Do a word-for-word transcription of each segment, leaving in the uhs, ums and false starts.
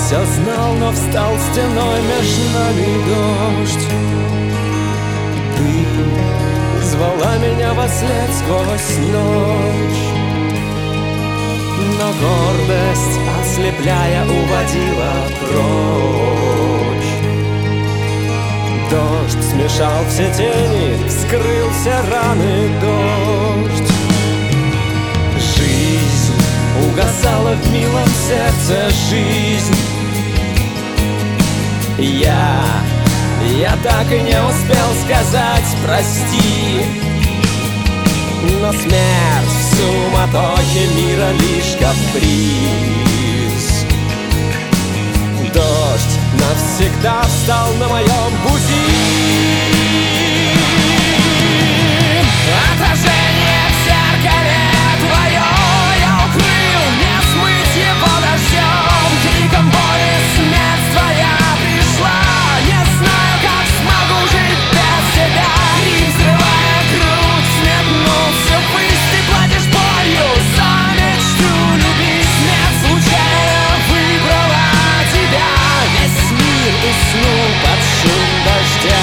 все знал, но встал стеной между нами дождь. Ты звала меня вослед сквозь ночь, но гордость, ослепляя, уводила прочь. Дождь смешал все тени, вскрыл все раны дождь. Жизнь угасала в милом сердце, жизнь. Я, я так и не успел сказать прости, но смерть в суматохе мира лишь каприз. Дождь навсегда встал на моем пути. Отражение в зеркале твое я укрыл, не смыть его дождем. Криком боли смерть твоя пришла, не знаю, как смогу жить без тебя. Крик, взрывая грудь, сметнулся ввысь. Ты платишь болью за мечту любить. Смерть случайно выбрала тебя. Весь мир уснул под шум дождя.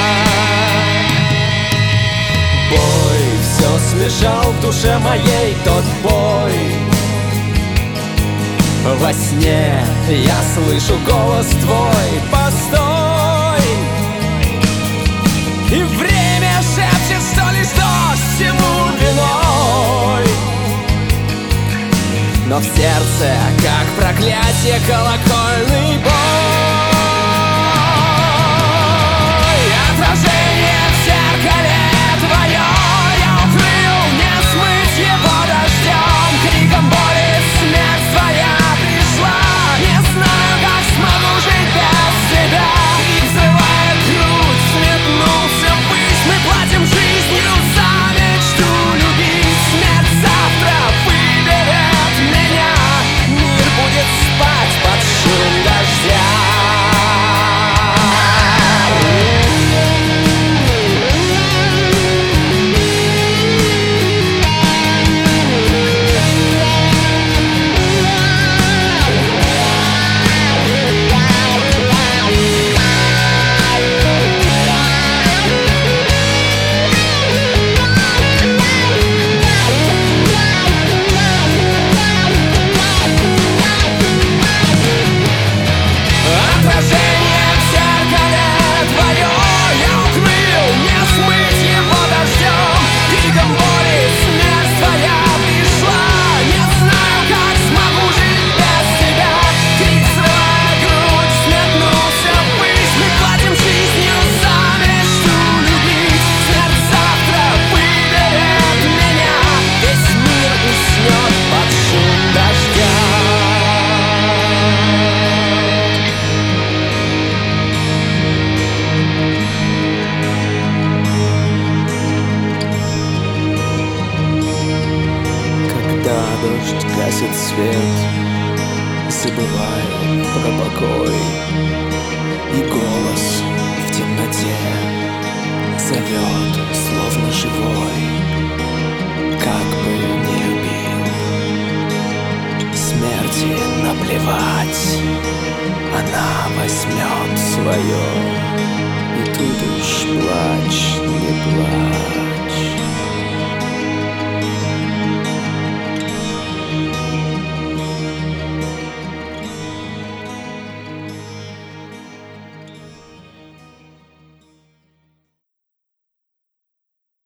Бой все смешал в душе моей, тот бой. Во сне я слышу голос твой: постой! И время шепчет, что лишь дождь всему виной. Но в сердце, как проклятие, колокольный бой. Отражение в зеркале твое я укрыл, не смыть его дождем. Криком боли смерть твоя пришла, не знаю, как смогу жить без тебя. Крик, взрывая грудь, сметнулся ввысь. Мы платим жизнью за мечту любить. Смерть завтра выберет меня. Мир будет спать под шум дождя. Отражение в зеркале твое я укрыл, не смыть его дождем. Криком боли смерть твоя пришла, не знаю, как смогу жить без тебя. Крик, взрывая грудь, сметнулся ввысь. Мы платим жизнью за мечту любить. Смерть завтра выберет меня. Весь мир уснет под шум дождя. Когда дождь гасит свет, забываю про покой. И голос в темноте зовет, словно живой. Как бы не любил, смерти наплевать, она возьмет свое. И тут уж плачь, не плачь.